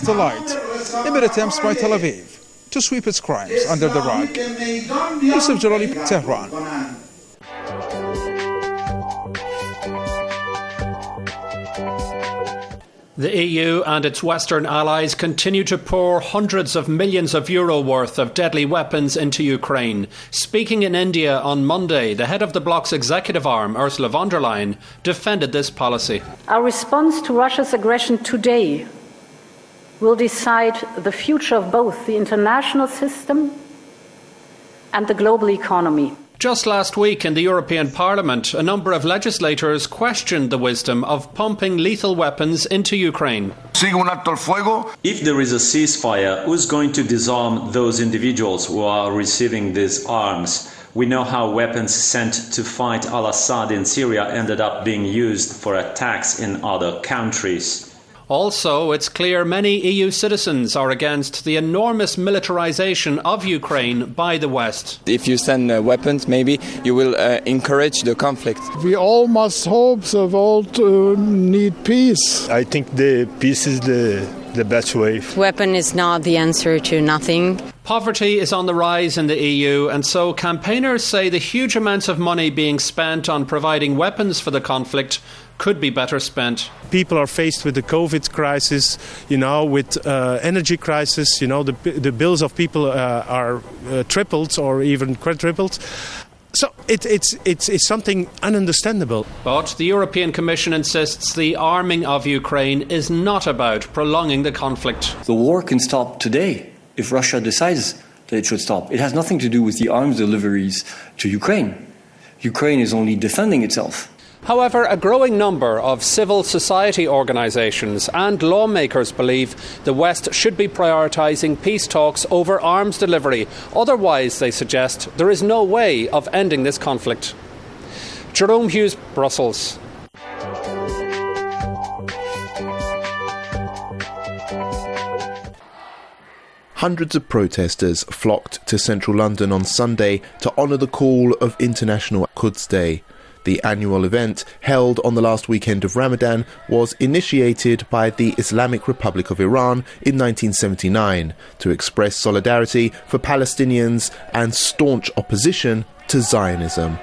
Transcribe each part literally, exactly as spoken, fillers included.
The light, amid attempts by Tel Aviv to sweep its crimes under the rug. Yusuf Jalali, Tehran. The E U and its Western allies continue to pour hundreds of millions of euro worth of deadly weapons into Ukraine. Speaking in India on Monday, the head of the bloc's executive arm, Ursula von der Leyen, defended this policy. Our response to Russia's aggression today will decide the future of both the international system and the global economy. Just last week in the European Parliament, a number of legislators questioned the wisdom of pumping lethal weapons into Ukraine. If there is a ceasefire, who's going to disarm those individuals who are receiving these arms? We know how weapons sent to fight al-Assad in Syria ended up being used for attacks in other countries. Also, it's clear many E U citizens are against the enormous militarization of Ukraine by the West. If you send uh, weapons, maybe you will uh, encourage the conflict. We all must hope the world uh, need peace. I think the peace is the, the best way. Weapon is not the answer to nothing. Poverty is on the rise in the E U, and so campaigners say the huge amounts of money being spent on providing weapons for the conflict could be better spent. People are faced with the COVID crisis, you know, with uh, energy crisis, you know, the the bills of people uh, are uh, tripled or even quadrupled. So it, it's, it's, it's something ununderstandable. But the European Commission insists the arming of Ukraine is not about prolonging the conflict. The war can stop today if Russia decides that it should stop. It has nothing to do with the arms deliveries to Ukraine. Ukraine is only defending itself. However, a growing number of civil society organisations and lawmakers believe the West should be prioritising peace talks over arms delivery. Otherwise, they suggest, there is no way of ending this conflict. Jerome Hughes, Brussels. Hundreds of protesters flocked to central London on Sunday to honour the call of International Quds Day. The annual event, held on the last weekend of Ramadan, was initiated by the Islamic Republic of Iran in nineteen seventy-nine to express solidarity for Palestinians and staunch opposition to Zionism.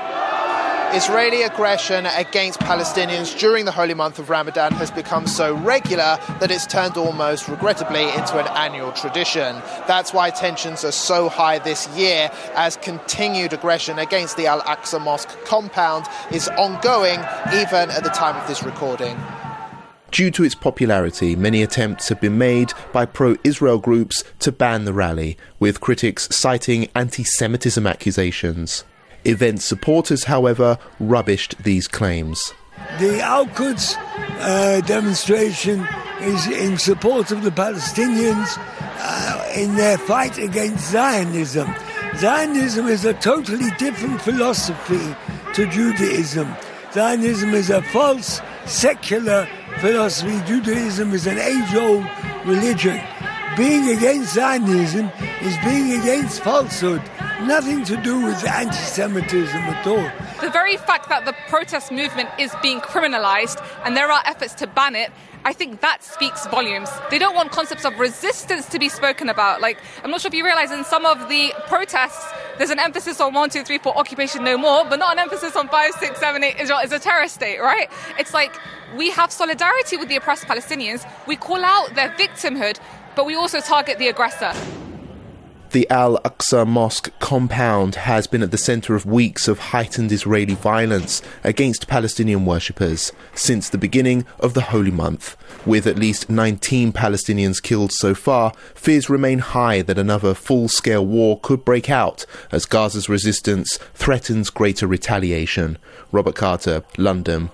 Israeli aggression against Palestinians during the holy month of Ramadan has become so regular that it's turned almost regrettably into an annual tradition. That's why tensions are so high this year, as continued aggression against the Al-Aqsa Mosque compound is ongoing even at the time of this recording. Due to its popularity, many attempts have been made by pro-Israel groups to ban the rally, with critics citing anti-Semitism accusations. Event supporters, however, rubbished these claims. The Al-Quds uh, demonstration is in support of the Palestinians uh, in their fight against Zionism. Zionism is a totally different philosophy to Judaism. Zionism is a false, secular philosophy. Judaism is an age-old religion. Being against Zionism is being against falsehood. Nothing to do with anti-Semitism at all. The very fact that the protest movement is being criminalised and there are efforts to ban it, I think that speaks volumes. They don't want concepts of resistance to be spoken about. Like, I'm not sure if you realise in some of the protests, there's an emphasis on one, two, three, four, occupation no more, but not an emphasis on five, six, seven, eight, Israel is a terrorist state, right? It's like, we have solidarity with the oppressed Palestinians, we call out their victimhood, but we also target the aggressor. The Al-Aqsa Mosque compound has been at the centre of weeks of heightened Israeli violence against Palestinian worshippers since the beginning of the holy month. With at least nineteen Palestinians killed so far, fears remain high that another full-scale war could break out as Gaza's resistance threatens greater retaliation. Robert Carter, London.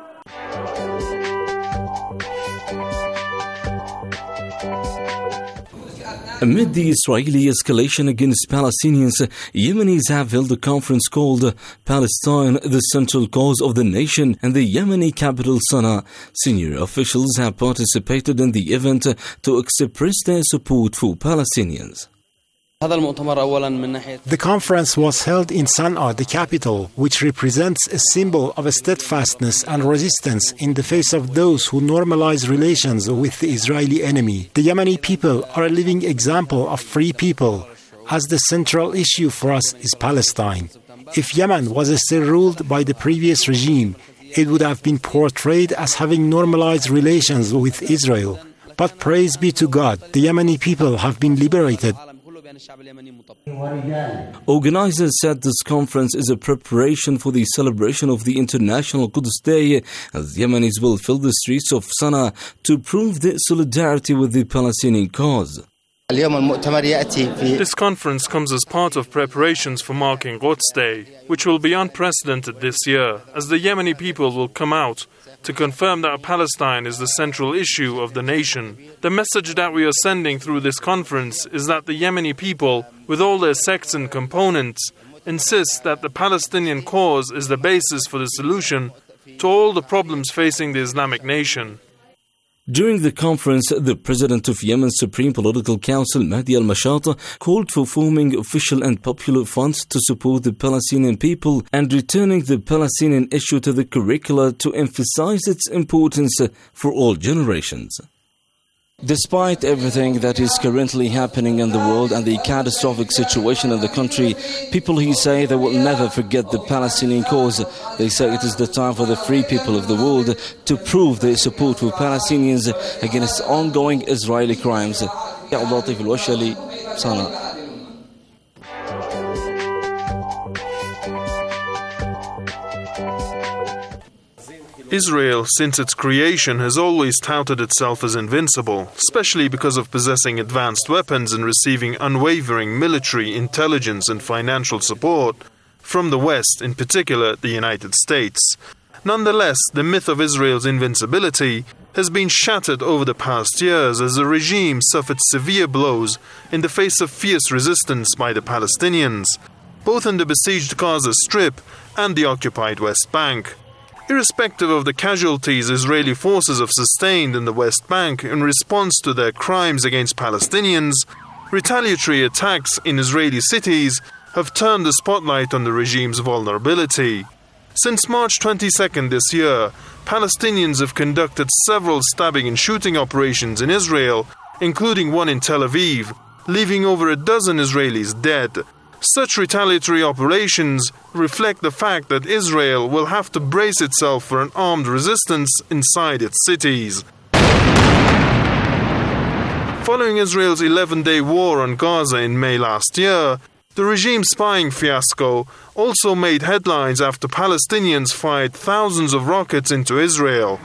Amid the Israeli escalation against Palestinians, Yemenis have held a conference called Palestine, the Central Cause of the Nation, in the Yemeni capital Sana'a. Senior officials have participated in the event to express their support for Palestinians. The conference was held in Sana'a, the capital, which represents a symbol of steadfastness and resistance in the face of those who normalize relations with the Israeli enemy. The Yemeni people are a living example of free people, as the central issue for us is Palestine. If Yemen was still ruled by the previous regime, it would have been portrayed as having normalized relations with Israel. But praise be to God, the Yemeni people have been liberated. Organizers said this conference is a preparation for the celebration of the International Quds Day, as Yemenis will fill the streets of Sana'a to prove their solidarity with the Palestinian cause. This conference comes as part of preparations for marking Quds Day, which will be unprecedented this year, as the Yemeni people will come out to confirm that Palestine is the central issue of the nation. The message that we are sending through this conference is that the Yemeni people, with all their sects and components, insist that the Palestinian cause is the basis for the solution to all the problems facing the Islamic nation. During the conference, the president of Yemen's Supreme Political Council, Mahdi al-Mashata, called for forming official and popular funds to support the Palestinian people and returning the Palestinian issue to the curricula to emphasize its importance for all generations. Despite everything that is currently happening in the world and the catastrophic situation in the country, people who say they will never forget the Palestinian cause. They say it is the time for the free people of the world to prove their support for Palestinians against ongoing Israeli crimes. Sana. Israel, since its creation, has always touted itself as invincible, especially because of possessing advanced weapons and receiving unwavering military, intelligence and financial support from the West, in particular the United States. Nonetheless, the myth of Israel's invincibility has been shattered over the past years as the regime suffered severe blows in the face of fierce resistance by the Palestinians, both in the besieged Gaza Strip and the occupied West Bank. Irrespective of the casualties Israeli forces have sustained in the West Bank in response to their crimes against Palestinians, retaliatory attacks in Israeli cities have turned the spotlight on the regime's vulnerability. Since March twenty-second this year, Palestinians have conducted several stabbing and shooting operations in Israel, including one in Tel Aviv, leaving over a dozen Israelis dead. Such retaliatory operations reflect the fact that Israel will have to brace itself for an armed resistance inside its cities. Following Israel's eleven-day war on Gaza in May last year, the regime's spying fiasco also made headlines after Palestinians fired thousands of rockets into Israel.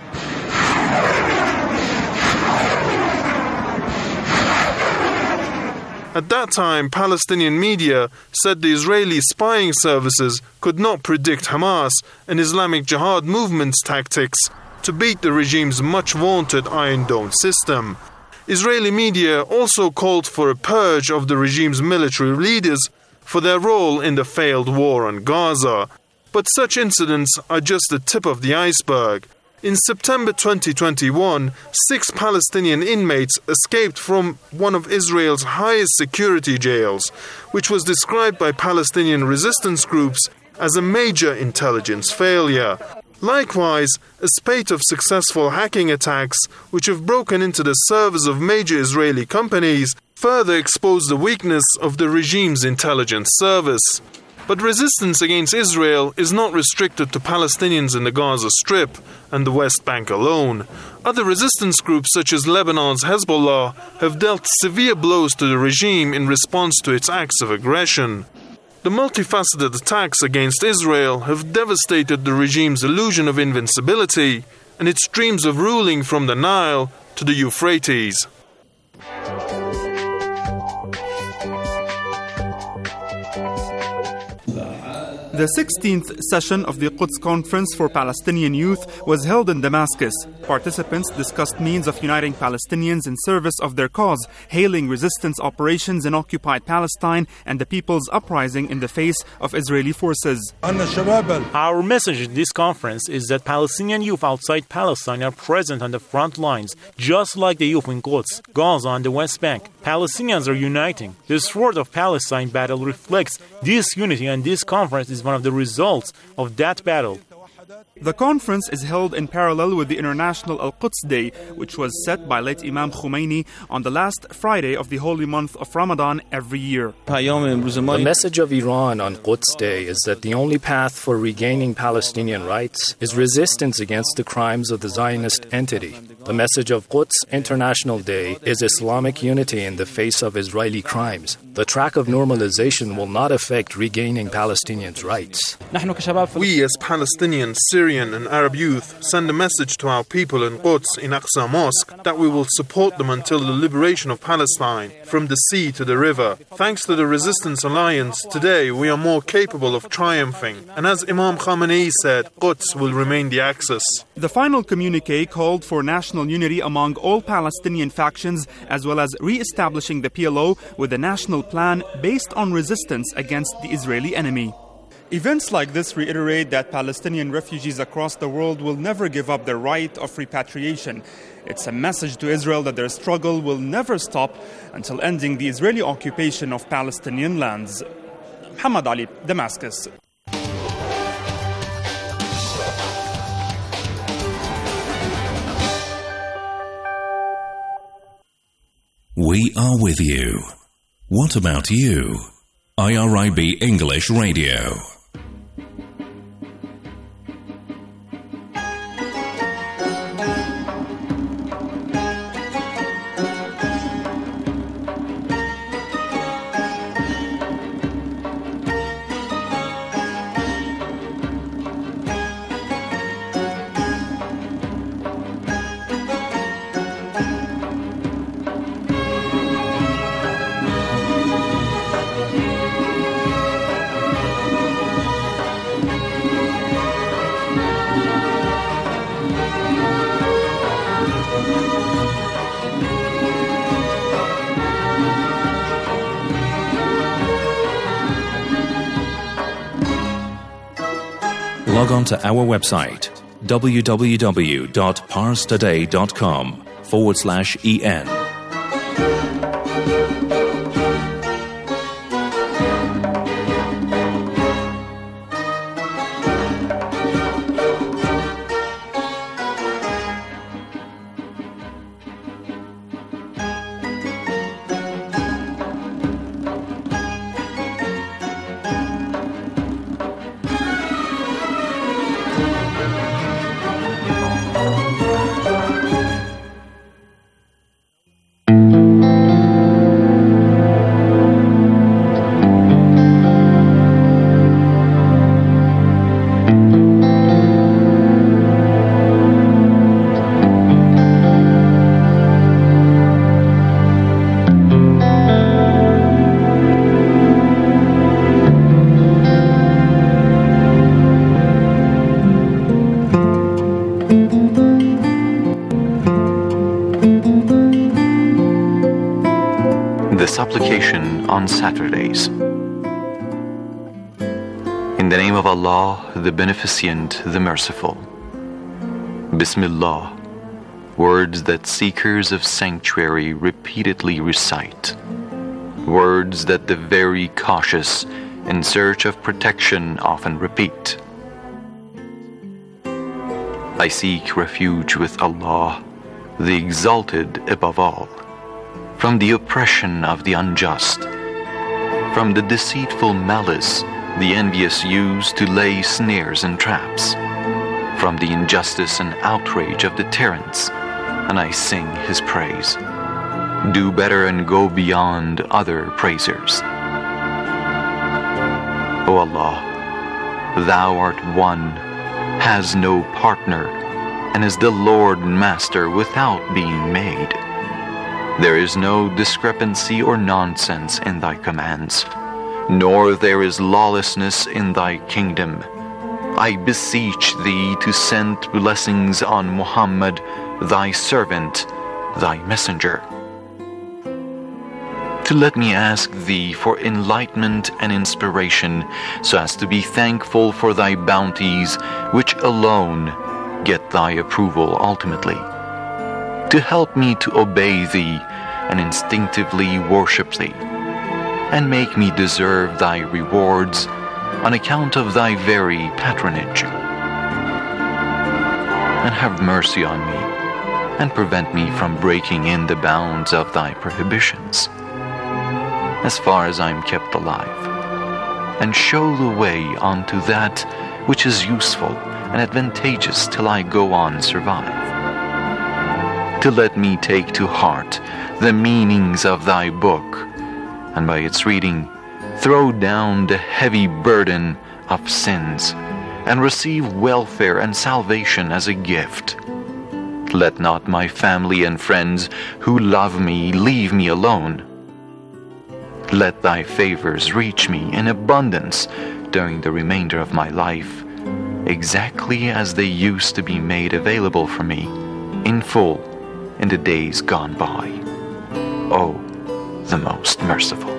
At that time, Palestinian media said the Israeli spying services could not predict Hamas and Islamic Jihad movement's tactics to beat the regime's much-vaunted Iron Dome system. Israeli media also called for a purge of the regime's military leaders for their role in the failed war on Gaza. But such incidents are just the tip of the iceberg. In September twenty twenty-one, six Palestinian inmates escaped from one of Israel's highest security jails, which was described by Palestinian resistance groups as a major intelligence failure. Likewise, a spate of successful hacking attacks, which have broken into the servers of major Israeli companies, further exposed the weakness of the regime's intelligence service. But resistance against Israel is not restricted to Palestinians in the Gaza Strip and the West Bank alone. Other resistance groups such as Lebanon's Hezbollah have dealt severe blows to the regime in response to its acts of aggression. The multifaceted attacks against Israel have devastated the regime's illusion of invincibility and its dreams of ruling from the Nile to the Euphrates. The sixteenth session of the Quds Conference for Palestinian Youth was held in Damascus. Participants discussed means of uniting Palestinians in service of their cause, hailing resistance operations in occupied Palestine and the people's uprising in the face of Israeli forces. Our message at this conference is that Palestinian youth outside Palestine are present on the front lines, just like the youth in Quds, Gaza and the West Bank. Palestinians are uniting. The Sword of Palestine battle reflects this unity, and this conference is one of the results of that battle. The conference is held in parallel with the International Al-Quds Day, which was set by late Imam Khomeini on the last Friday of the holy month of Ramadan every year. The message of Iran on Quds Day is that the only path for regaining Palestinian rights is resistance against the crimes of the Zionist entity. The message of Quds International Day is Islamic unity in the face of Israeli crimes. The track of normalization will not affect regaining Palestinians' rights. We as Palestinian, Syrian and Arab youth send a message to our people in Quds, in Aqsa Mosque, that we will support them until the liberation of Palestine, from the sea to the river. Thanks to the Resistance Alliance, today we are more capable of triumphing. And as Imam Khamenei said, Quds will remain the axis. The final communique called for national unity among all Palestinian factions, as well as re-establishing the P L O with a national plan based on resistance against the Israeli enemy. Events like this reiterate that Palestinian refugees across the world will never give up their right of repatriation. It's a message to Israel that their struggle will never stop until ending the Israeli occupation of Palestinian lands. Muhammad Ali, Damascus. We are with you. What about you? I R I B English Radio. Log on to our website, www.parstoday.com forward slash en. Supplication on Saturdays. In the name of Allah, the Beneficent, the Merciful. Bismillah, words that seekers of sanctuary repeatedly recite, words that the very cautious in search of protection often repeat. I seek refuge with Allah, the Exalted above all, from the oppression of the unjust, from the deceitful malice the envious use to lay snares and traps, from the injustice and outrage of the tyrants, and I sing his praise. Do better and go beyond other praisers. O Allah, Thou art one, has no partner, and is the Lord and Master without being made. There is no discrepancy or nonsense in thy commands, nor there is lawlessness in thy kingdom. I beseech thee to send blessings on Muhammad, thy servant, thy messenger. To let me ask thee for enlightenment and inspiration, so as to be thankful for thy bounties, which alone get thy approval ultimately. To help me to obey thee, and instinctively worship thee, and make me deserve thy rewards on account of thy very patronage. And have mercy on me, and prevent me from breaking in the bounds of thy prohibitions, as far as I am kept alive, and show the way unto that which is useful and advantageous till I go on survive. To let me take to heart the meanings of thy book, and by its reading throw down the heavy burden of sins, and receive welfare and salvation as a gift. Let not my family and friends who love me leave me alone. Let thy favors reach me in abundance during the remainder of my life, exactly as they used to be made available for me in full in the days gone by. O, the most merciful.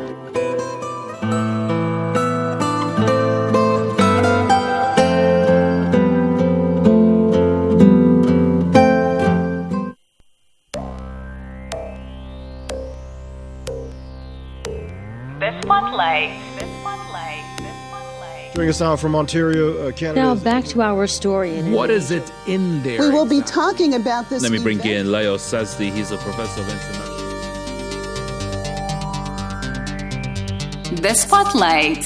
Joining us now from Ontario, uh, Canada. Now back to our story. In what is it in there? We will be talking about this. Let me bring event. in Leo Sazdi. He's a professor of international. The Spotlight.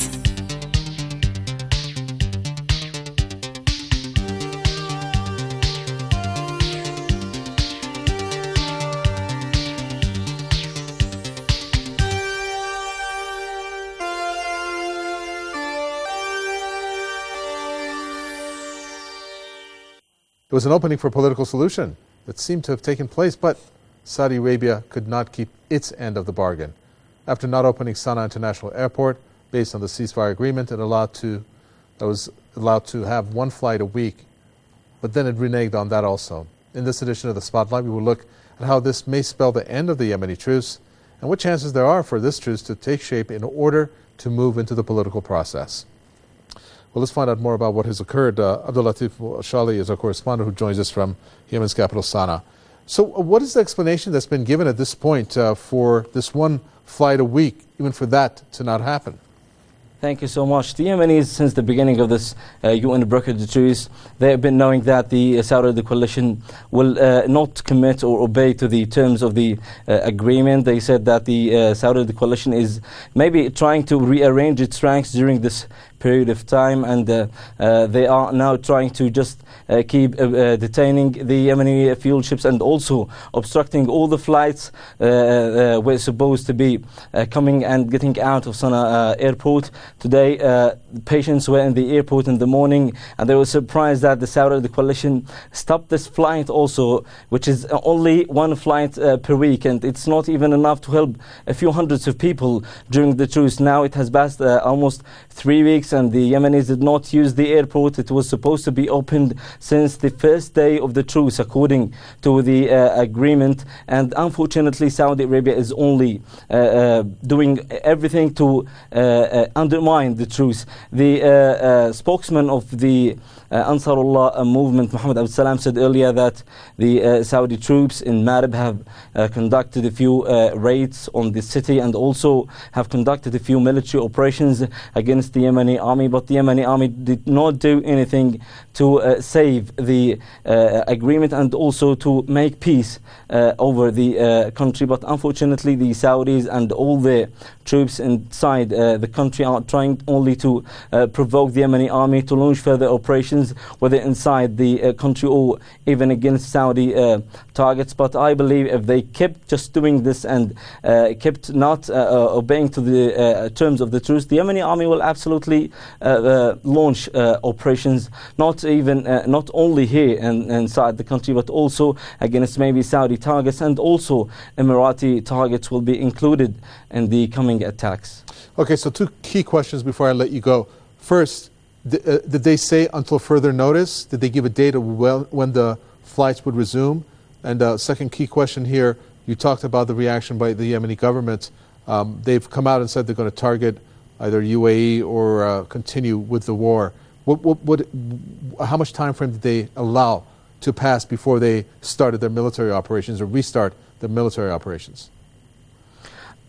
It was an opening for a political solution that seemed to have taken place, but Saudi Arabia could not keep its end of the bargain. After not opening Sana'a International Airport, based on the ceasefire agreement, it allowed to, that was allowed to have one flight a week, but then it reneged on that also. In this edition of The Spotlight, we will look at how this may spell the end of the Yemeni truce and what chances there are for this truce to take shape in order to move into the political process. Well, let's find out more about what has occurred. Uh, Abdul Latif Shali is our correspondent who joins us from Yemen's capital, Sana'a. So uh, what is the explanation that's been given at this point uh, for this one flight a week, even for that to not happen? Thank you so much. The Yemenis, since the beginning of this uh, U N brokered truce, they have been knowing that the uh, Saudi coalition will uh, not commit or obey to the terms of the uh, agreement. They said that the uh, Saudi coalition is maybe trying to rearrange its ranks during this period of time, and uh, uh, they are now trying to just uh, keep uh, uh, detaining the Yemeni fuel ships and also obstructing all the flights uh, uh, were supposed to be uh, coming and getting out of Sana'a uh, airport. Today, uh, patients were in the airport in the morning, and they were surprised that the Saudi coalition stopped this flight also, which is only one flight uh, per week, and it's not even enough to help a few hundreds of people during the truce. Now it has passed uh, almost three weeks, and the Yemenis did not use the airport. It was supposed to be opened since the first day of the truce, according to the uh, agreement, and unfortunately Saudi Arabia is only uh, uh, doing everything to uh, uh, undermine the truce. The uh, uh, spokesman of the uh, Ansarullah uh, movement, Muhammad Abdul Salam, said earlier that the uh, Saudi troops in Marib have uh, conducted a few uh, raids on the city and also have conducted a few military operations against the Yemeni army, but the Yemeni army did not do anything to uh, save the uh, agreement and also to make peace uh, over the uh, country. But unfortunately, the Saudis and all the troops inside uh, the country are trying only to uh, provoke the Yemeni army to launch further operations, whether inside the uh, country or even against Saudi uh, targets. But I believe if they kept just doing this and uh, kept not uh, uh, obeying to the uh, terms of the truce, the Yemeni army will absolutely uh, uh, launch uh, operations, not even uh, not only here in, inside the country, but also against maybe Saudi targets, and also Emirati targets will be included in the coming attacks. Okay, so two key questions before I let you go. First, th- uh, did they say until further notice? Did they give a date of well, when the flights would resume? And uh, second key question here, you talked about the reaction by the Yemeni government. Um, they've come out and said they're going to target either U A E or uh, continue with the war. What, what, what, how much time frame did they allow to pass before they started their military operations or restart their military operations?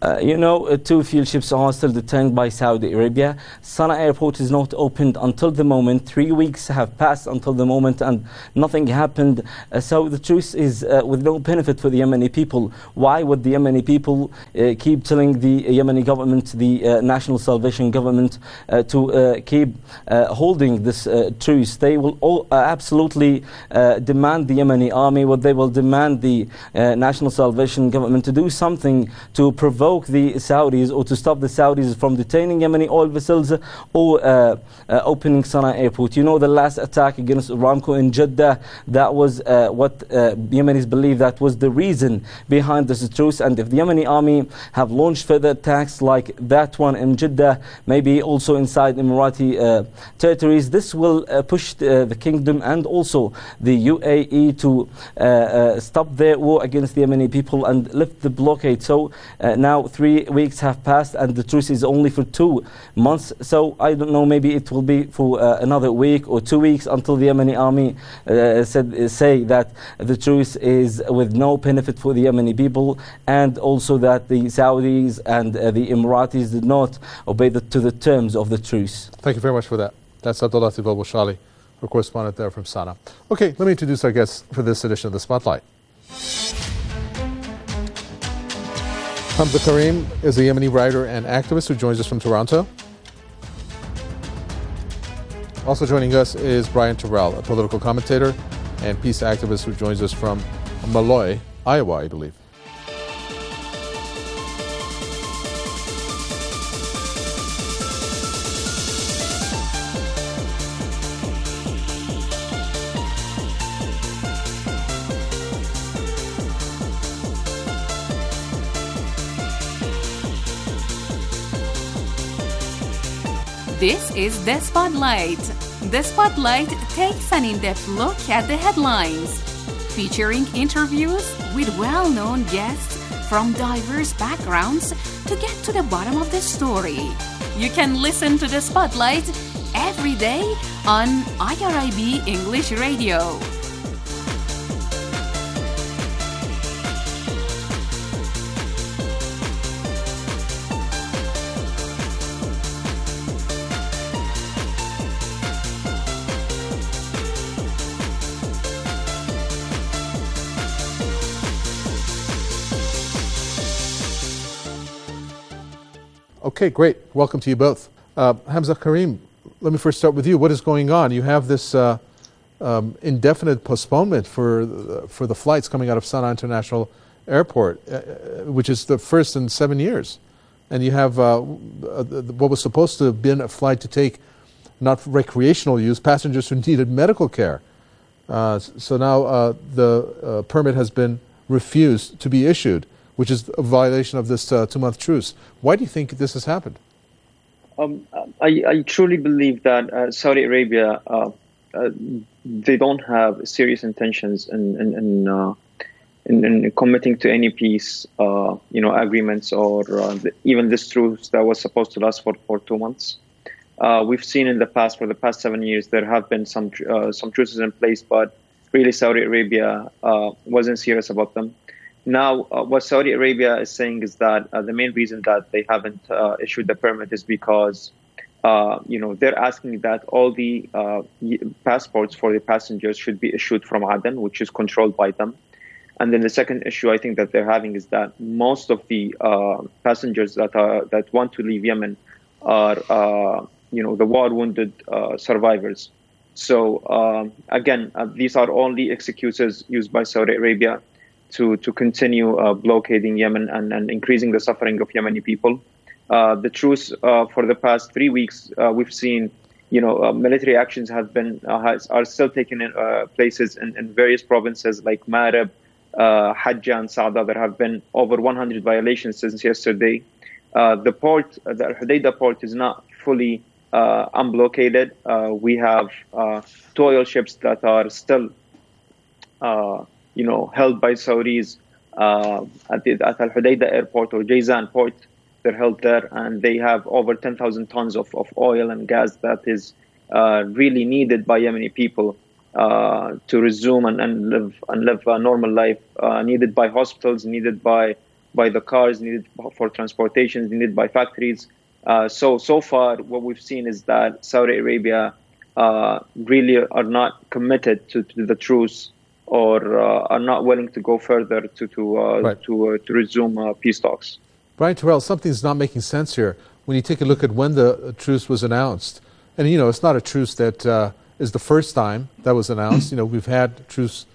Uh, you know, uh, two fuel ships are still detained by Saudi Arabia. Sana'a airport is not opened until the moment. Three weeks have passed until the moment and nothing happened. Uh, so the truth is uh, with no benefit for the Yemeni people. Why would the Yemeni people uh, keep telling the Yemeni government, the uh, National Salvation Government, uh, to uh, keep uh, holding this uh, truce? They will all, uh, absolutely uh, demand the Yemeni army, what they will demand the uh, National Salvation Government to do something to provoke the Saudis or to stop the Saudis from detaining Yemeni oil vessels or uh, uh, opening Sana'a airport. You know, the last attack against Aramco in Jeddah, that was uh, what uh, Yemenis believe that was the reason behind this truce. And if the Yemeni army have launched further attacks like that one in Jeddah, maybe also inside Emirati uh, territories, this will uh, push the, the kingdom and also the U A E to uh, uh, stop their war against the Yemeni people and lift the blockade. So uh, now three weeks have passed and the truce is only for two months. So I don't know, maybe it will be for uh, another week or two weeks until the Yemeni army uh, said, uh, say that the truce is with no benefit for the Yemeni people, and also that the Saudis and uh, the Emiratis did not obey the, to the terms of the truce. Thank you very much for that. That's Abdulatif Al-Bushali, our correspondent there from Sana'a. Okay, let me introduce our guests for this edition of the Spotlight. Hamza Karim is a Yemeni writer and activist who joins us from Toronto. Also joining us is Brian Terrell, a political commentator and peace activist who joins us from Malloy, Iowa, I believe. This is The Spotlight. The Spotlight takes an in-depth look at the headlines, featuring interviews with well-known guests from diverse backgrounds to get to the bottom of the story. You can listen to The Spotlight every day on I R I B English Radio. Okay, great. Welcome to you both. Uh, Hamza Karim, let me first start with you. What is going on? You have this uh, um, indefinite postponement for uh, for the flights coming out of Sana'a International Airport, uh, which is the first in seven years. And you have uh, what was supposed to have been a flight to take, not for recreational use, passengers who needed medical care. Uh, so now uh, the uh, permit has been refused to be issued, which is a violation of this uh, two-month truce. Why do you think this has happened? Um, I, I truly believe that uh, Saudi Arabia, uh, uh, they don't have serious intentions in in, in, uh, in, in committing to any peace, uh, you know, agreements or uh, the, even this truce that was supposed to last for, for two months. Uh, we've seen in the past, for the past seven years, there have been some uh, some truces in place, but really Saudi Arabia uh, wasn't serious about them. Now, uh, what Saudi Arabia is saying is that uh, the main reason that they haven't uh, issued the permit is because, uh, you know, they're asking that all the uh, passports for the passengers should be issued from Aden, which is controlled by them. And then the second issue I think that they're having is that most of the uh, passengers that are that want to leave Yemen are, uh, you know, the war-wounded uh, survivors. So, um, again, uh, these are only excuses used by Saudi Arabia to to continue uh, blockading Yemen and, and increasing the suffering of Yemeni people. Uh, the truce uh, for the past three weeks, uh, we've seen, you know, uh, military actions have been uh, has, are still taking in, uh, places in, in various provinces like Marib, uh, Hajjah, and Saada. There have been over one hundred violations since yesterday. Uh, the port, uh, the Al-Hudaydah port, is not fully uh, unblockaded. Uh, we have uh, two oil ships that are still Uh, you know, held by Saudis uh, at, the, at Al-Hudaydah airport or Jazan port. They're held there, and they have over ten thousand tons of, of oil and gas that is uh, really needed by Yemeni people uh, to resume and, and live and live a normal life, uh, needed by hospitals, needed by by the cars, needed for transportation, needed by factories. Uh, so, so far, what we've seen is that Saudi Arabia uh, really are not committed to, to the truce, or uh, are not willing to go further to to uh, right. to, uh, to resume uh, peace talks. Brian Terrell, something's not making sense here. When you take a look at when the truce was announced, and you know, it's not a truce that uh, is the first time that was announced. You know, we've had truce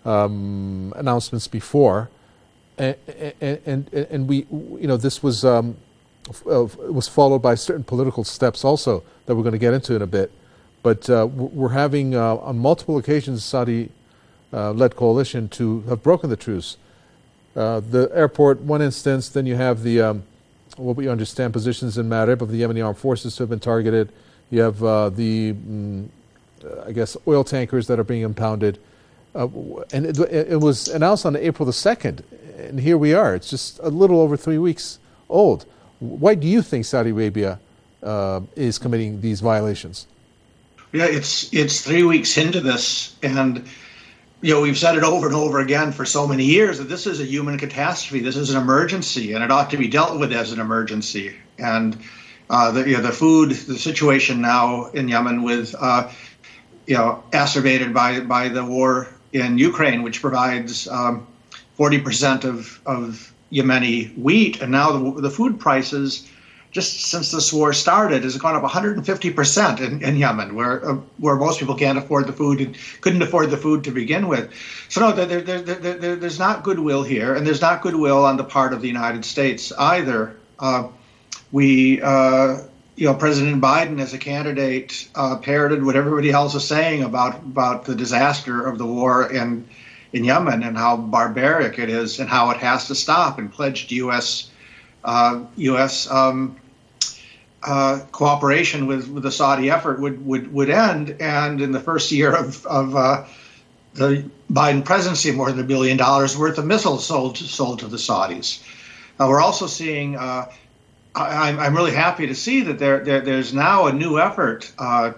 um, announcements before, and, and and and we, you know, this was um, uh, was followed by certain political steps also that we're going to get into in a bit. But uh, we're having uh, on multiple occasions Saudi-led uh, coalition to have broken the truce. Uh, the airport, one instance. Then you have the um, what we understand positions in Marib of the Yemeni armed forces have been targeted. You have uh, the, mm, uh, I guess, oil tankers that are being impounded. Uh, and it, it was announced on April the second. And here we are. It's just a little over three weeks old. Why do you think Saudi Arabia uh, is committing these violations? Yeah, it's it's three weeks into this. And, you know, we've said it over and over again for so many years that this is a human catastrophe. This is an emergency, and it ought to be dealt with as an emergency. And uh, the, you know, the food, the situation now in Yemen with, uh, you know, exacerbated by, by the war in Ukraine, which provides um, forty percent of, of Yemeni wheat. And now the, the food prices, just since this war started, has gone up one hundred fifty percent in, in Yemen, where uh, where most people can't afford the food and couldn't afford the food to begin with. So no, there, there, there, there, there's not goodwill here, and there's not goodwill on the part of the United States either. Uh, we, uh, you know, President Biden as a candidate uh, parroted what everybody else is saying about about the disaster of the war in in Yemen and how barbaric it is and how it has to stop, and pledged U S uh, U S Um, Uh, cooperation with, with the Saudi effort would, would, would end. And in the first year of, of uh, the Biden presidency, more than a billion dollars worth of missiles sold sold to the Saudis. Uh, we're also seeing, uh, I, I'm really happy to see that there, there there's now a new effort uh,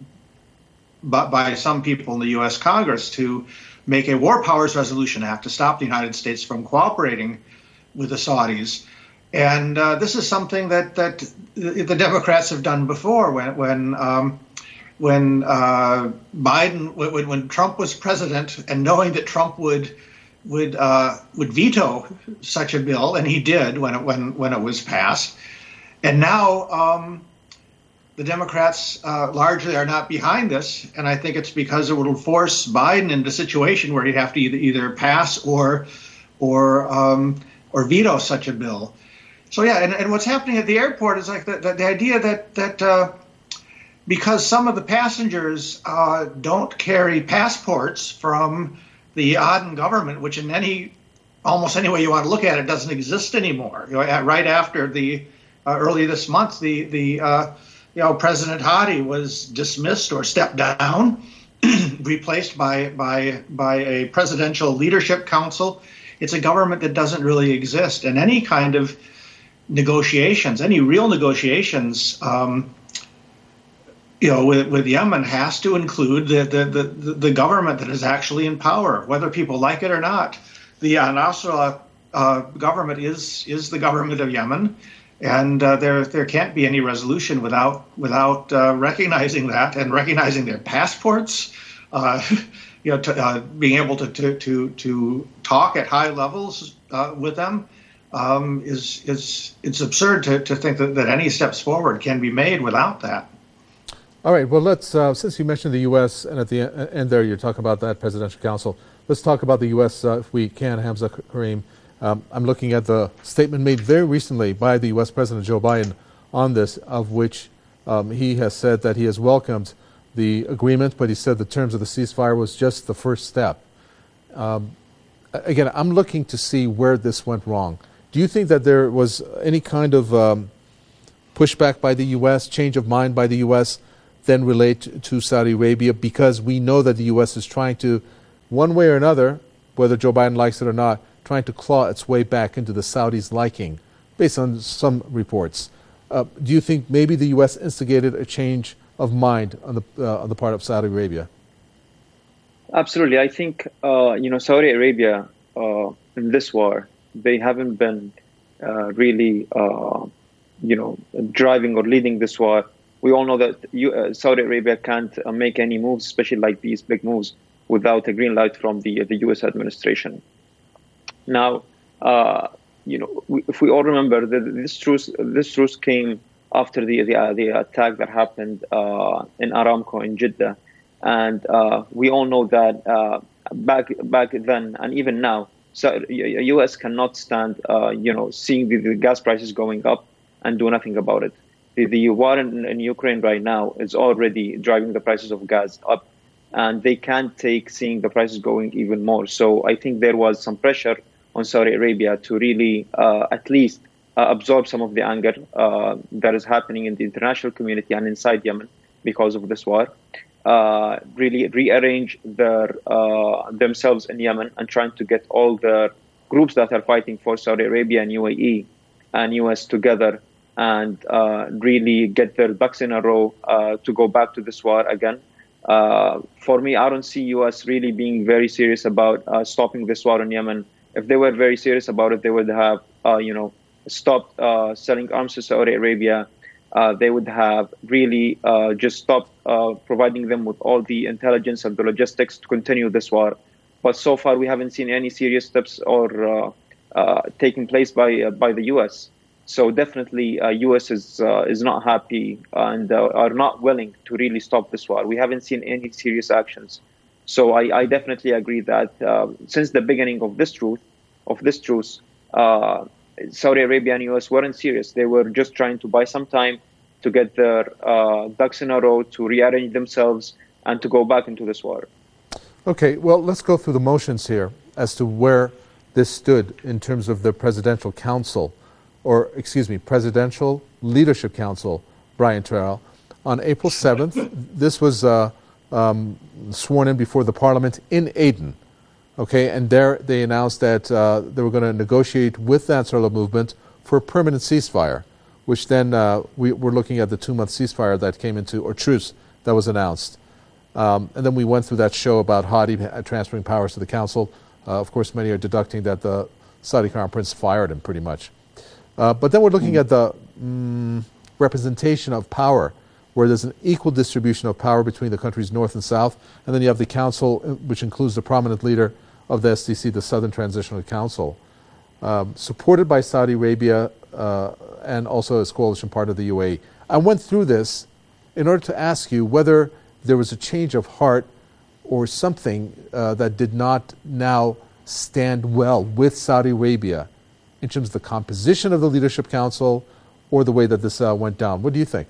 by, by some people in the U S Congress to make a War Powers Resolution Act to stop the United States from cooperating with the Saudis. And uh, this is something that, that the Democrats have done before. When when um, when uh, Biden, when, when Trump was president, and knowing that Trump would would uh, would veto such a bill, and he did when it when when it was passed. And now um, the Democrats uh, largely are not behind this, and I think it's because it will force Biden into a situation where he'd have to either either pass or or um, or veto such a bill. So yeah, and, and what's happening at the airport is like the, the, the idea that that uh, because some of the passengers uh, don't carry passports from the Aden government, which in any almost any way you want to look at it doesn't exist anymore. You know, right after the uh, early this month, the the uh, you know President Hadi was dismissed or stepped down, replaced by by by a presidential leadership council. It's a government that doesn't really exist, and any kind of negotiations, any real negotiations, um, you know, with, with Yemen has to include the, the, the, the government that is actually in power, whether people like it or not. The al-Nusra uh, government is is the government of Yemen, and uh, there there can't be any resolution without without uh, recognizing that and recognizing their passports. Uh, you know, to, uh, being able to, to to to talk at high levels uh, with them. Um, is is it's absurd to, to think that, that any steps forward can be made without that. All right. Well, let's uh, since you mentioned the U S and at the end there you're talking about that presidential council. Let's talk about the U S uh, if we can. Hamza Karim. Um, I'm looking at the statement made very recently by the U S President Joe Biden on this, of which um, he has said that he has welcomed the agreement, but he said the terms of the ceasefire was just the first step. Um, again, I'm looking to see where this went wrong. Do you think that there was any kind of um, pushback by the U S, change of mind by the U S, then relate to Saudi Arabia? Because we know that the U S is trying to, one way or another, whether Joe Biden likes it or not, trying to claw its way back into the Saudis' liking, based on some reports. Uh, do you think maybe the U S instigated a change of mind on the uh, on the part of Saudi Arabia? Absolutely. I think, uh, you know, Saudi Arabia uh, in this war they haven't been uh, really, uh, you know, driving or leading this war. We all know that you, uh, Saudi Arabia can't uh, make any moves, especially like these big moves, without a green light from the the U S administration. Now, uh, you know, we, if we all remember, that this truce this truce came after the the, uh, the attack that happened uh, in Aramco in Jeddah, and uh, we all know that uh, back back then and even now, so U S cannot stand, uh, you know, seeing the, the gas prices going up and do nothing about it. The, the war in, in Ukraine right now is already driving the prices of gas up, and they can't take seeing the prices going even more. So I think there was some pressure on Saudi Arabia to really uh, at least uh, absorb some of the anger uh, that is happening in the international community and inside Yemen because of this war. Uh, really rearrange their uh, themselves in Yemen and trying to get all the groups that are fighting for Saudi Arabia and U A E and U S together and uh, really get their ducks in a row uh, to go back to this war again. Uh, for me, I don't see U S really being very serious about uh, stopping this war in Yemen. If they were very serious about it, they would have, uh, you know, stopped uh, selling arms to Saudi Arabia. Uh, they would have really uh, just stopped uh, providing them with all the intelligence and the logistics to continue this war. But so far, we haven't seen any serious steps or uh, uh, taking place by uh, by the U S. So definitely, uh, U S is uh, is not happy and uh, are not willing to really stop this war. We haven't seen any serious actions. So I, I definitely agree that uh, since the beginning of this truce, of this truce, uh, Saudi Arabia and U S weren't serious. They were just trying to buy some time to get their uh, ducks in a row, to rearrange themselves, and to go back into this war. Okay, well, let's go through the motions here as to where this stood in terms of the Presidential Council, or excuse me, Presidential Leadership Council, Brian Terrell. On April seventh, this was uh, um, sworn in before the Parliament in Aden. Okay, and there they announced that uh, they were going to negotiate with the Ansarullah movement for a permanent ceasefire, which then uh, we were looking at the two-month ceasefire that came into, or truce that was announced. Um, and then we went through that show about Hadi transferring powers to the council. Uh, of course, many are deducting that the Saudi Crown Prince fired him pretty much. Uh, but then we're looking at the mm, representation of power, where there's an equal distribution of power between the country's north and south. And then you have the council, which includes the prominent leader of the S T C, the Southern Transitional Council, um, supported by Saudi Arabia uh, and also as coalition partner of the U A E. I went through this in order to ask you whether there was a change of heart or something uh, that did not now stand well with Saudi Arabia in terms of the composition of the Leadership Council or the way that this uh, went down. What do you think?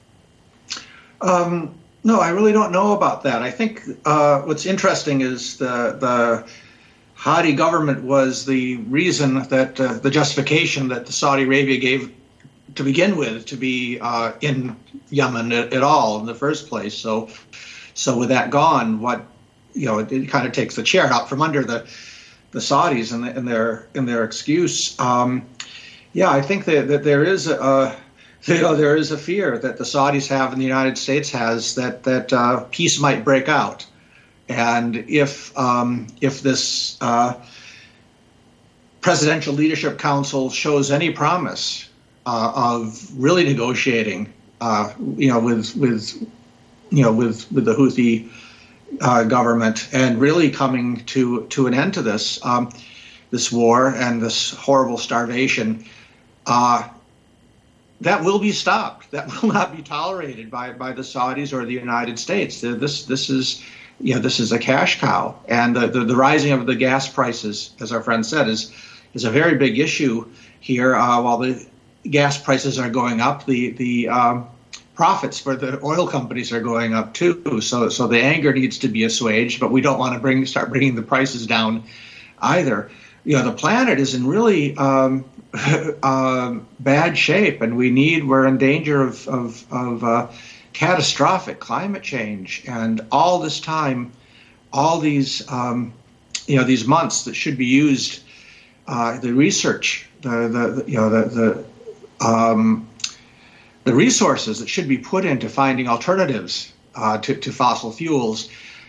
Um, no, I really don't know about that. I think uh, what's interesting is the the Hadi government was the reason that uh, the justification that the Saudi Arabia gave to begin with to be uh, in Yemen at, at all in the first place. So, so with that gone, what you know, it, it kind of takes the chair out from under the the Saudis and, the, and their and their excuse. Um, yeah, I think that, that there is a you know there is a fear that the Saudis have and the United States has that that uh, peace might break out. And if um, if this uh, Presidential Leadership Council shows any promise uh, of really negotiating, uh, you know, with with you know with with the Houthi uh, government and really coming to to an end to this um, this war and this horrible starvation, uh, that will be stopped. That will not be tolerated by by the Saudis or the United States. This this is. You know, this is a cash cow, and the, the, the rising of the gas prices, as our friend said, is is a very big issue here. Uh, while the gas prices are going up, the the um, profits for the oil companies are going up too. So so the anger needs to be assuaged, but we don't want to bring start bringing the prices down either. You know, the planet is in really um, uh, bad shape, and we need we're in danger of of, of uh, catastrophic climate change, and all this time, all these um, you know these months that should be used, uh, the research, the, the, the you know the the, um, the resources that should be put into finding alternatives uh, to, to fossil fuels,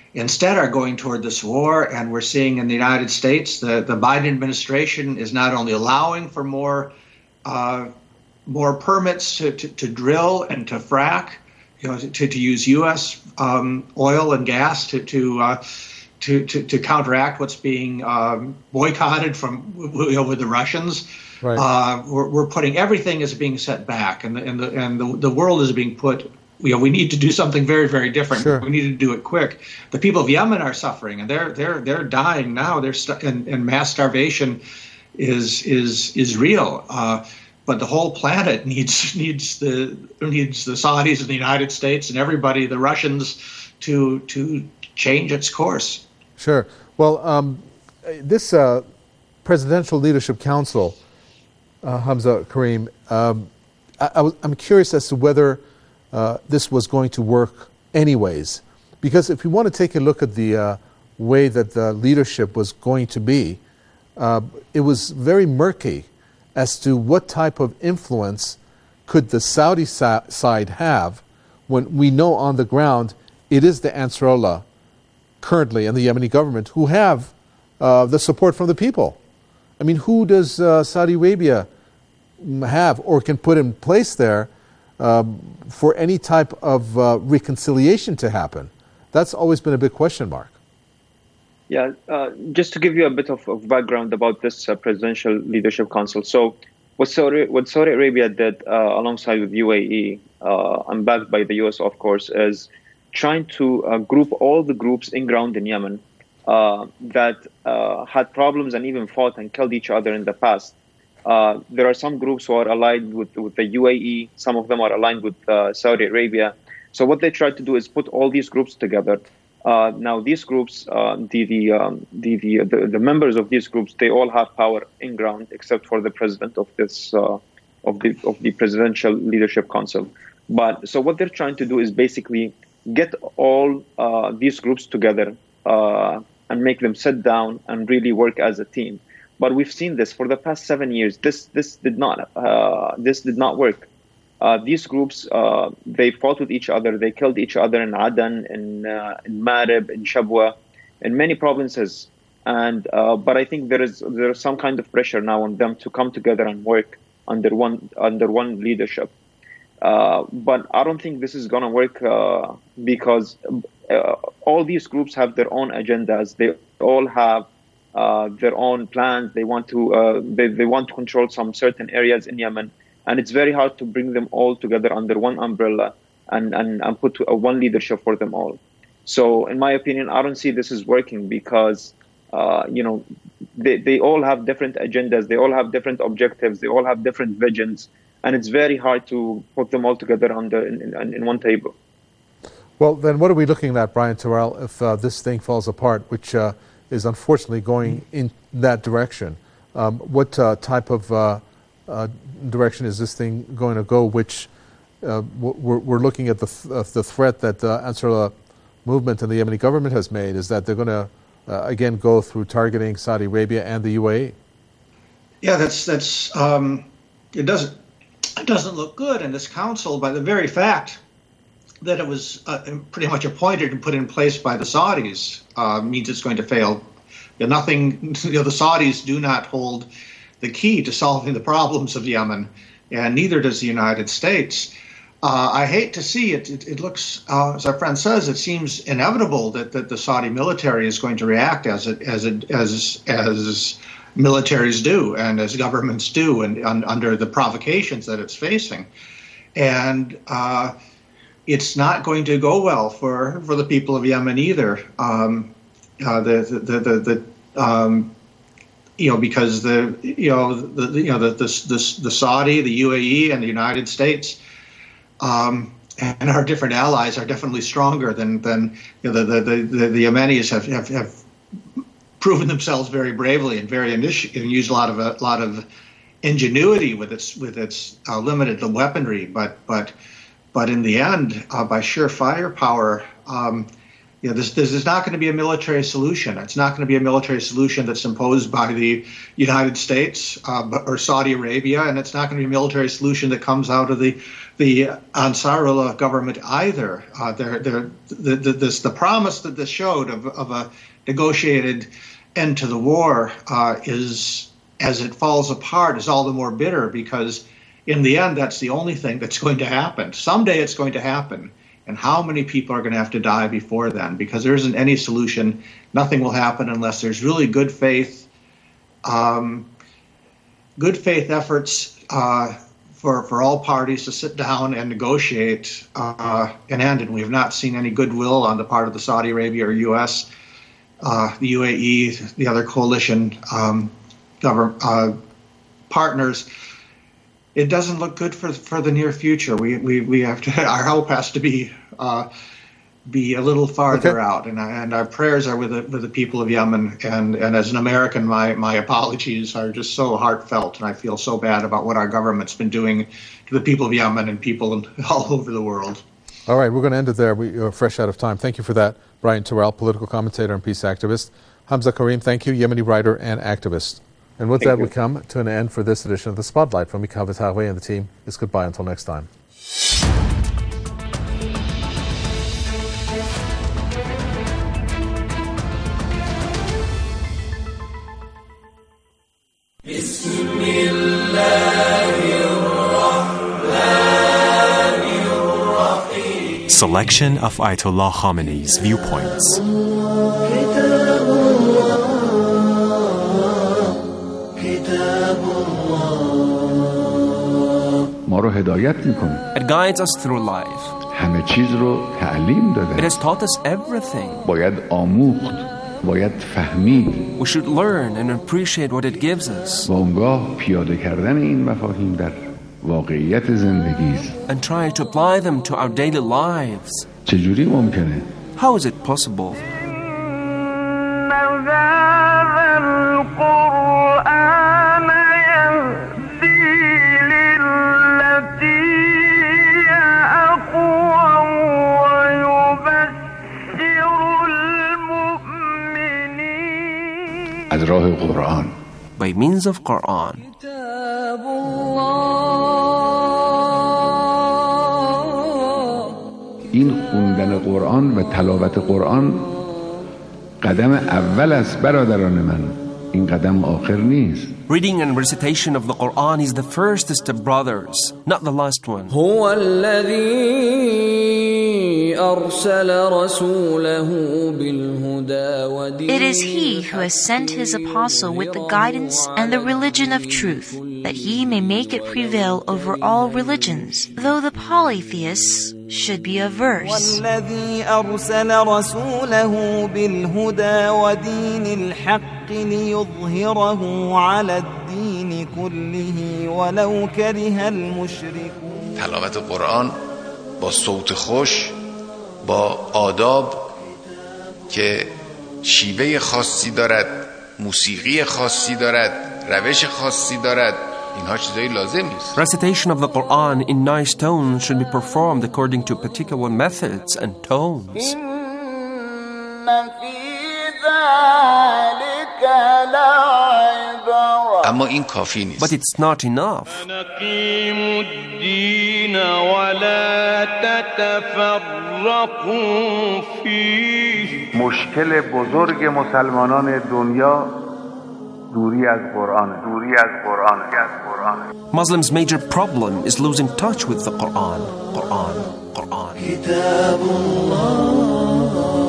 instead are going toward this war. And we're seeing in the United States, the, the Biden administration is not only allowing for more uh, more permits to, to, to drill and to frack, you know, to, to use U S um, oil and gas to to, uh, to to to counteract what's being um, boycotted from you know, with the Russians. Right. Uh, we're, we're putting everything is being set back, and the and the and the, the world is being put. You know, we need to do something very, very different. Sure. We need to do it quick. The people of Yemen are suffering, and they're they're they're dying now. They're st- and, and mass starvation is is is real. Uh, but the whole planet needs needs the needs the Saudis and the United States and everybody, the Russians, to to change its course. Sure. Well, um, this uh, Presidential Leadership Council, uh, Hamza Karim, um, I, I was, I'm curious as to whether Uh, this was going to work anyways. Because if you want to take a look at the uh, way that the leadership was going to be, uh, it was very murky as to what type of influence could the Saudi sa- side have when we know on the ground it is the Ansarullah currently and the Yemeni government who have uh, the support from the people. I mean, who does uh, Saudi Arabia have or can put in place there Um, for any type of uh, reconciliation to happen? That's always been a big question mark. Yeah, uh, just to give you a bit of, of background about this uh, Presidential Leadership Council. So what Saudi, what Saudi Arabia did uh, alongside with U A E, uh, and backed by the U S, of course, is trying to uh, group all the groups in ground in Yemen uh, that uh, had problems and even fought and killed each other in the past. Uh, there are some groups who are aligned with, with the U A E. Some of them are aligned with uh, Saudi Arabia. So what they try to do is put all these groups together. Uh, now, these groups, uh, the the, um, the the the the members of these groups, they all have power in ground, except for the president of this uh, of the of the Presidential Leadership Council. But so what they're trying to do is basically get all uh, these groups together uh, and make them sit down and really work as a team. But we've seen this for the past seven years. This this did not uh, this did not work. Uh, these groups uh, they fought with each other. They killed each other in Aden, in uh, in Marib, in Shabwa, in many provinces. And uh, but I think there is there is some kind of pressure now on them to come together and work under one under one leadership. Uh, but I don't think this is going to work uh, because uh, all these groups have their own agendas. They all have Uh, their own plans. They want to uh, they, they want to control some certain areas in Yemen, and it's very hard to bring them all together under one umbrella and and, and put a one leadership for them all. So, in my opinion, I don't see this is working because uh, you know they they all have different agendas, they all have different objectives, they all have different visions, and it's very hard to put them all together under in, in, in one table. Well, then, what are we looking at, Brian Terrell, if uh, this thing falls apart, which uh, is unfortunately going in that direction? Um, what uh, type of uh, uh, direction is this thing going to go? Which uh, we're, we're looking at the th- uh, the threat that the Ansarullah movement and the Yemeni government has made is that they're going to uh, again go through targeting Saudi Arabia and the U A E. Yeah, that's that's um, it doesn't it doesn't look good in this council by the very fact that it was uh, pretty much appointed and put in place by the Saudis uh, means it's going to fail. You know, nothing. You know, the Saudis do not hold the key to solving the problems of Yemen, and neither does the United States. Uh, I hate to see it. It, it looks, uh, as our friend says, it seems inevitable that, that the Saudi military is going to react as it as it as as militaries do and as governments do, and, and under the provocations that it's facing, and. Uh, It's not going to go well for, for the people of Yemen either. Um, uh, the the the, the um, you know because the you know the you know the the, the, the Saudi, the U A E, and the United States um, and our different allies are definitely stronger than than you know, the, the the the Yemenis have, have have proven themselves very bravely and very initi- and used a lot of a lot of ingenuity with its with its uh, limited weaponry, but but. But in the end, uh, by sheer firepower, um, You know, this, this is not going to be a military solution. It's not going to be a military solution that's imposed by the United States uh, or Saudi Arabia, and it's not going to be a military solution that comes out of the the Ansarullah government either. Uh, they're, they're, the, the, this, the promise that this showed of, of a negotiated end to the war uh, is, as it falls apart, is all the more bitter because in the end, that's the only thing that's going to happen. Someday it's going to happen. And how many people are going to have to die before then? Because there isn't any solution. Nothing will happen unless there's really good faith, um, good faith efforts uh, for for all parties to sit down and negotiate uh, an end. And we have not seen any goodwill on the part of the Saudi Arabia or U S, uh, the U A E, the other coalition um, government uh, partners. It doesn't look good for for the near future. We we we have to. Our hope has to be uh, be a little farther okay. out, and and our prayers are with the with the people of Yemen. And, and as an American, my my apologies are just so heartfelt, and I feel so bad about what our government's been doing to the people of Yemen and people in, all over the world. All right, we're going to end it there. We are fresh out of time. Thank you for that, Brian Terrell, political commentator and peace activist. Hamza Karim, thank you, Yemeni writer and activist. And with Thank that, you. we come to an end for this edition of The Spotlight. From Mikhail Vitagwe and the team, it's goodbye until next time. Selection of Ayatollah Khamenei's viewpoints. It guides us through life. It has taught us everything. We should learn and appreciate what it gives us. And try to apply them to our daily lives. How is it possible? By means of Quran. این خوندن قرآن و تلاوت قرآن قدم اول است برادران من. این قدم آخر نیست. Reading and recitation of the Quran is the first step, brothers, not the last one. هو الذي أرسل رسوله بالهدى ودين. It is He who has sent His apostle with the guidance and the religion of truth, that He may make it prevail over all religions, though the polytheists should be averse. والذي أرسل رسوله بالهدى ودين الحق ليظهره على الدين كله ولو كره المشركون. تلاوت قرآن با صوت خوش، با آداب که شیوه خاصی دارد، موسیقی خاصی دارد، روش خاصی دارد، اینها چیزایی لازم نیست. Recitation of the Quran in nice tones should be performed according to particular methods and tones. اما این کافی نیست. But it's not enough. نقيموا الدين ولا تتفرقوا فيه. مشکل بزرگ مسلمانان دنیا دوری از قرآن، دوری از قرآن، از قرآن. Muslims' major problem is losing touch with the Quran. Quran, Quran. كتاب الله.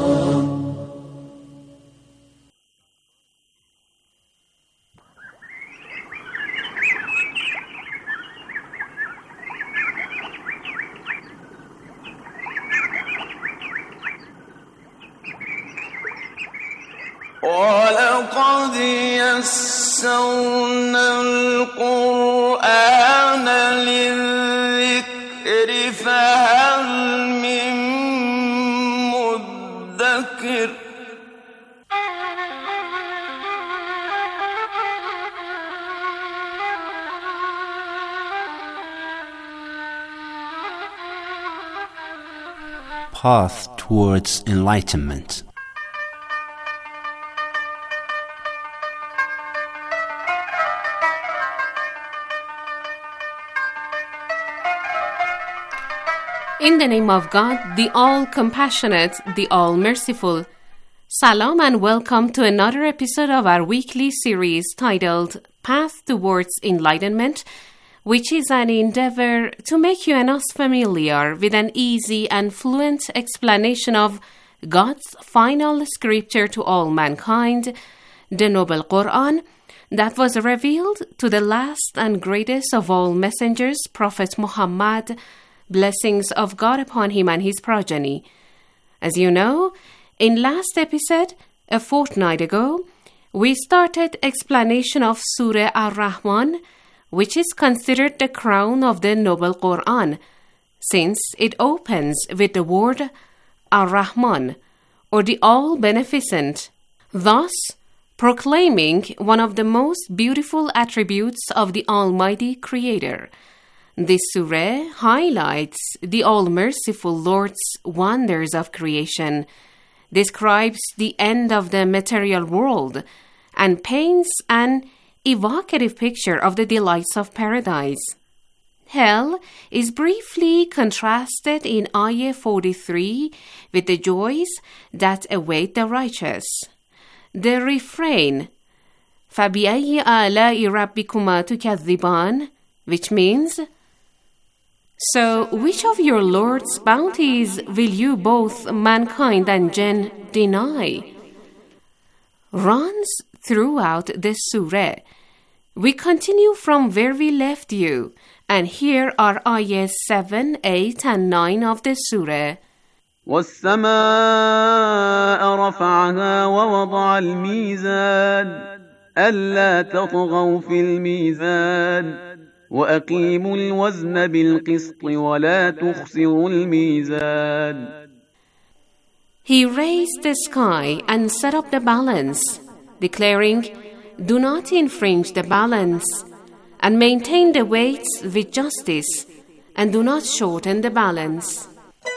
ولقد يسرنا القرآن للذكر فهل من مدكر. path towards enlightenment. In the name of God, the all-compassionate, the all-merciful. Salam and welcome to another episode of our weekly series titled Path Towards Enlightenment, which is an endeavor to make you and us familiar with an easy and fluent explanation of God's final scripture to all mankind, the Noble Quran, that was revealed to the last and greatest of all messengers, Prophet Muhammad, blessings of God upon him and his progeny. As you know, in last episode, a fortnight ago, we started explanation of Surah Ar-Rahman, which is considered the crown of the Noble Quran, since it opens with the word Ar-Rahman, or the All-Beneficent, thus proclaiming one of the most beautiful attributes of the Almighty Creator. This surah highlights the all-merciful Lord's wonders of creation, describes the end of the material world, and paints an evocative picture of the delights of paradise. Hell is briefly contrasted in Ayah forty-three with the joys that await the righteous. The refrain, فَبِأَيِّ آلَاءِ رَبِّكُمَا تُكَذِّبَانِ, which means, so which of your Lord's bounties will you both mankind and jinn deny? Runs throughout the surah. We continue from where we left you, and here are ayahs seven, eight, and nine of the surah. وَالسَّمَاءَ رَفَعَهَا وَوَضَعَ الْمِيزَانَ أَلَّا تَطْغَوْا فِي الْمِيزَانِ وَأَقِيمُوا الْوَزْنَ بِالْقِسْطِ وَلَا تُخْسِرُوا الْمِيزَانَ. He raised the sky and set up the balance, declaring, do not infringe the balance, and maintain the weights with justice, and do not shorten the balance.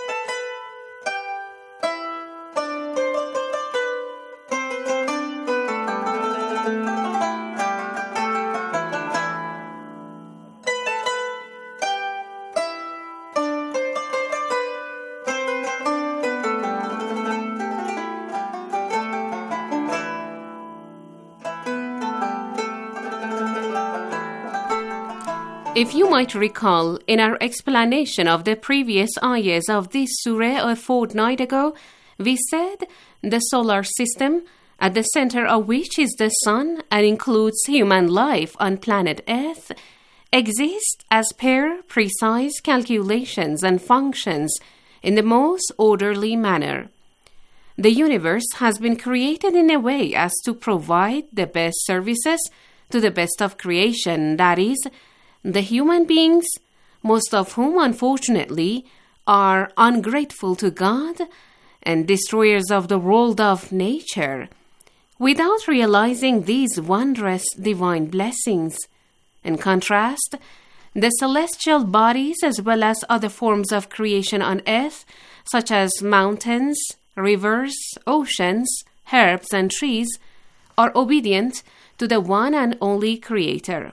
If you might recall, in our explanation of the previous ayahs of this surah a fortnight ago, we said the solar system, at the center of which is the sun and includes human life on planet Earth, exists as per precise calculations and functions in the most orderly manner. The universe has been created in a way as to provide the best services to the best of creation, that is, the human beings, most of whom unfortunately are ungrateful to God and destroyers of the world of nature, without realizing these wondrous divine blessings. In contrast, the celestial bodies as well as other forms of creation on earth, such as mountains, rivers, oceans, herbs, and trees, are obedient to the one and only Creator.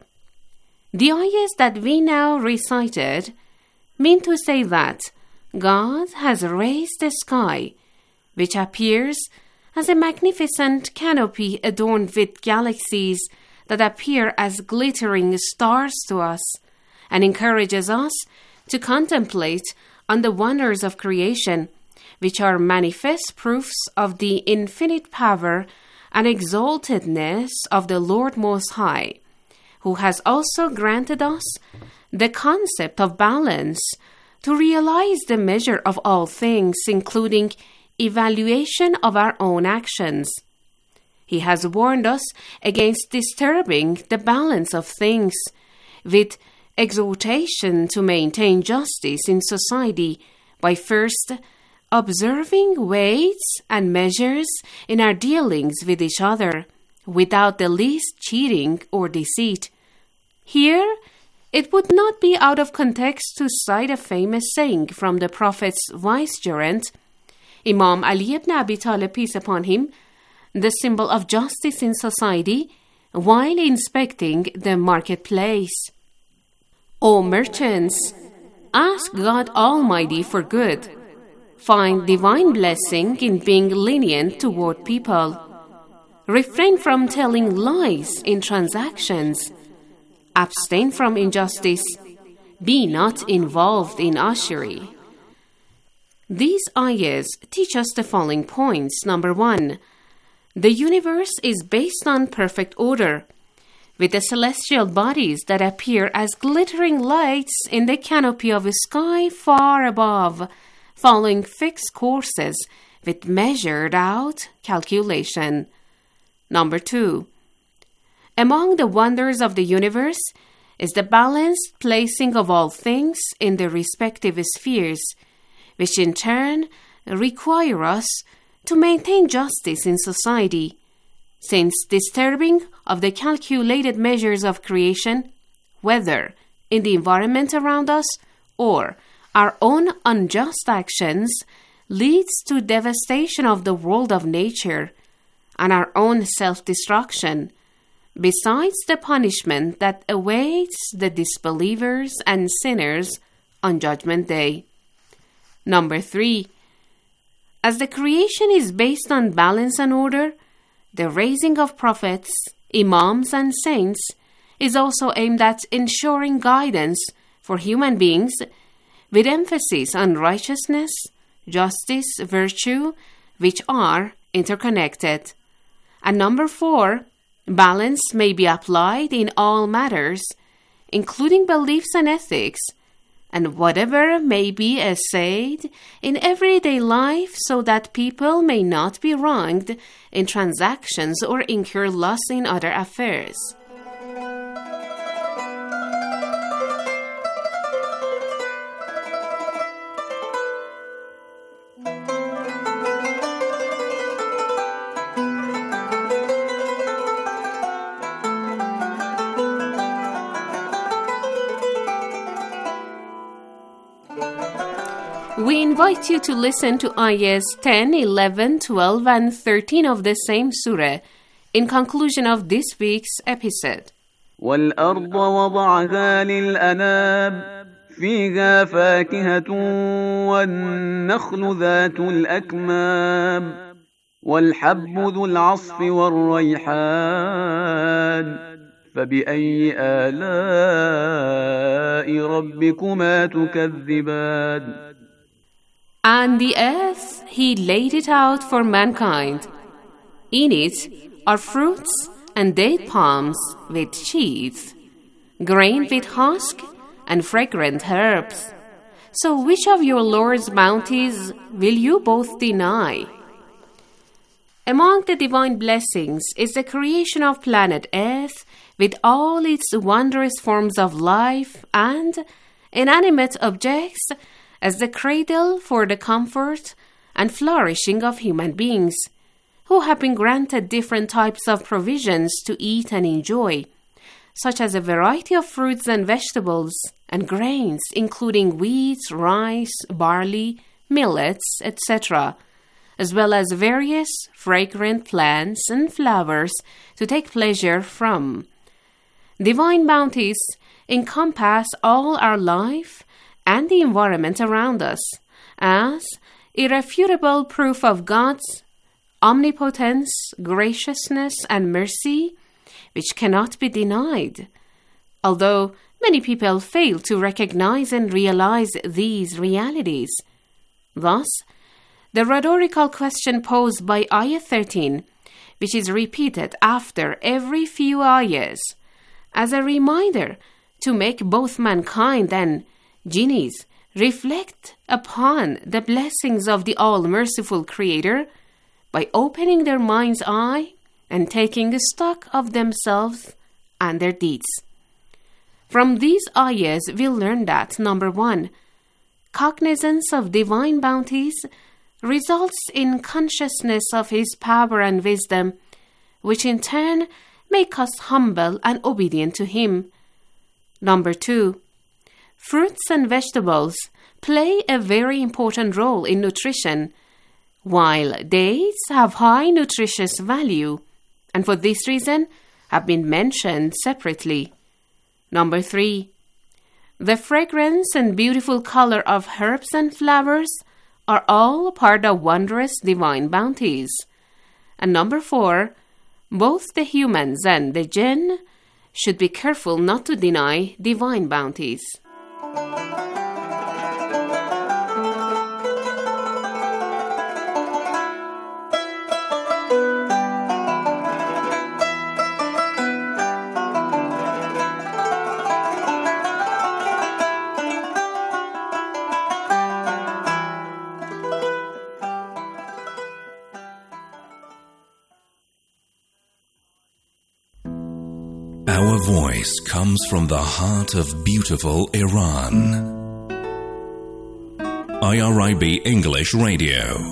The ayahs that we now recited mean to say that God has raised the sky, which appears as a magnificent canopy adorned with galaxies that appear as glittering stars to us, and encourages us to contemplate on the wonders of creation, which are manifest proofs of the infinite power and exaltedness of the Lord Most High, who has also granted us the concept of balance to realize the measure of all things, including evaluation of our own actions. He has warned us against disturbing the balance of things with exhortation to maintain justice in society by first observing weights and measures in our dealings with each other without the least cheating or deceit. Here, it would not be out of context to cite a famous saying from the Prophet's vicegerent, Imam Ali ibn Abi Talib, peace upon him, the symbol of justice in society, while inspecting the marketplace. O merchants, ask God Almighty for good. Find divine blessing in being lenient toward people. Refrain from telling lies in transactions. Abstain from injustice. Be not involved in usury. These ayahs teach us the following points. Number one, the universe is based on perfect order, with the celestial bodies that appear as glittering lights in the canopy of a sky far above, following fixed courses with measured out calculation. Number two, among the wonders of the universe is the balanced placing of all things in their respective spheres, which in turn require us to maintain justice in society, since disturbing of the calculated measures of creation, whether in the environment around us or our own unjust actions, leads to devastation of the world of nature and our own self-destruction, besides the punishment that awaits the disbelievers and sinners on Judgment Day. Number three, as the creation is based on balance and order, the raising of prophets, imams, and saints is also aimed at ensuring guidance for human beings, with emphasis on righteousness, justice, virtue, which are interconnected. And number four, balance may be applied in all matters, including beliefs and ethics, and whatever may be essayed in everyday life so that people may not be wronged in transactions or incur loss in other affairs. We invite you to listen to ayahs ten, eleven, twelve, and thirteen of the same surah in conclusion of this week's episode. وَالْأَرْضَ وَضَعَهَا لِلْأَنَامِ فِيهَا فَاكِهَةٌ وَالنَّخْلُ ذَاتُ الْأَكْمَامِ وَالْحَبُّ ذُو الْعَصْفِ وَالرَّيْحَانِ فَبِأَيِّ آلَاءِ رَبِّكُمَا تُكَذِّبَانِ. And the earth he laid it out for mankind. In it are fruits and date palms with sheaths, grain with husk, and fragrant herbs. So which of your Lord's bounties will you both deny? Among the divine blessings is the creation of planet Earth with all its wondrous forms of life and inanimate objects as the cradle for the comfort and flourishing of human beings, who have been granted different types of provisions to eat and enjoy, such as a variety of fruits and vegetables and grains, including wheat, rice, barley, millets, et cetera, as well as various fragrant plants and flowers to take pleasure from. Divine bounties encompass all our life and the environment around us as irrefutable proof of God's omnipotence, graciousness, and mercy, which cannot be denied, although many people fail to recognize and realize these realities. Thus, the rhetorical question posed by Ayah thirteen, which is repeated after every few ayahs, as a reminder to make both mankind and jinnis reflect upon the blessings of the all-merciful Creator by opening their mind's eye and taking stock of themselves and their deeds. From these ayahs, we learn that, number one, cognizance of divine bounties results in consciousness of His power and wisdom, which in turn make us humble and obedient to Him. Number two, fruits and vegetables play a very important role in nutrition, while dates have high nutritious value and for this reason have been mentioned separately. Number three, the fragrance and beautiful color of herbs and flowers are all part of wondrous divine bounties. And number four, both the humans and the jinn should be careful not to deny divine bounties. Our voice comes from the heart of beautiful Iran. I R I B English Radio.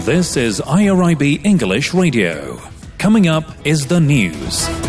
This is I R I B English Radio. Coming up is the news.